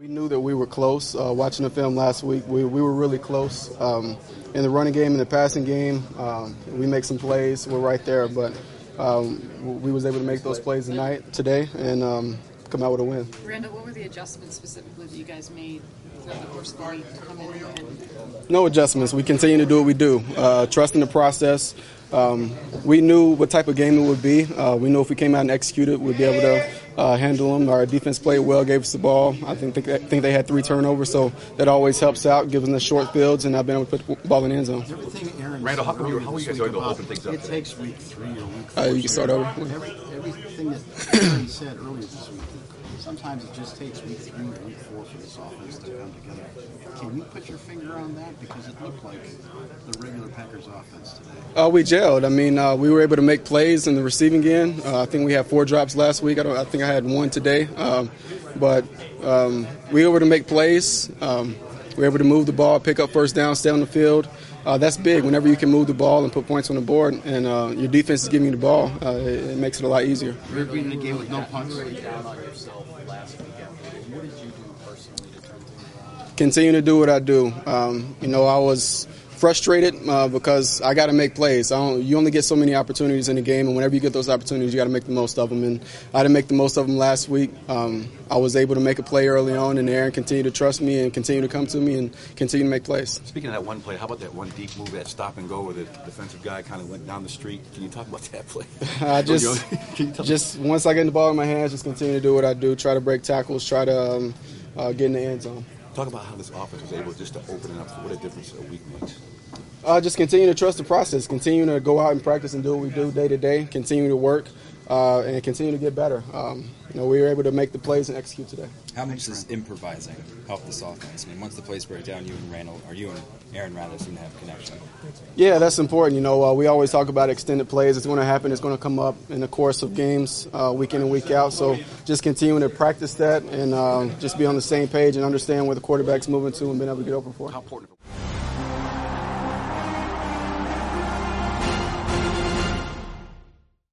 We knew that we were close. Watching the film last week, we were really close. In the running game and the passing game, we make some plays. We're right there, but we was able to make those plays today, and come out with a win. Randall, what were the adjustments specifically that you guys made throughout the course of the week to come in and No adjustments. We continue to do what we do, trusting the process. We knew what type of game it would be. We knew if we came out and executed, we'd be able to handle them. Our defense played well, gave us the ball. I think they had 3 turnovers, so that always helps out, giving us short fields, and I've been able to put the ball in the end zone. Randall, how are you guys going to open things up? It takes week 3 or week 4. You can start over. Everything that Aaron said earlier this week, sometimes it just takes week 3 or week 4 for this offense to come together. Can you put your finger on that? Because it looked like the regular Packers offense today. We gelled. I mean, we were able to make plays in the receiving end. I think we had 4 drops last week. I think I had 1 today. But we were able to make plays. We were able to move the ball, pick up first down, stay on the field. That's big. Whenever you can move the ball and put points on the board, and your defense is giving you the ball, it makes it a lot easier. You're beating the game with no punts. Continue to do what I do. I was frustrated because I got to make plays. You only get so many opportunities in the game, and whenever you get those opportunities, you got to make the most of them. And I didn't make the most of them last week. I was able to make a play early on, and Aaron continued to trust me and continue to come to me and continue to make plays. Speaking of that one play, how about that one deep move, that stop and go where the defensive guy kind of went down the street? Can you talk about that play? Just once I get the ball in my hands, just continue to do what I do, try to break tackles, try to get in the end zone. Talk about how this offense was able just to open it up. What a difference a week makes. Just continue to trust the process, continue to go out and practice and do what we do day to day, continue to work, and continue to get better. We were able to make the plays and execute today. How much does improvising help this offense? I mean, once the plays break down, you and Aaron rather seem to have a connection. Yeah, that's important. We always talk about extended plays. It's going to happen. It's going to come up in the course of games, week in and week out. So just continuing to practice that and just be on the same page and understand where the quarterback's moving to and being able to get open for it. How important?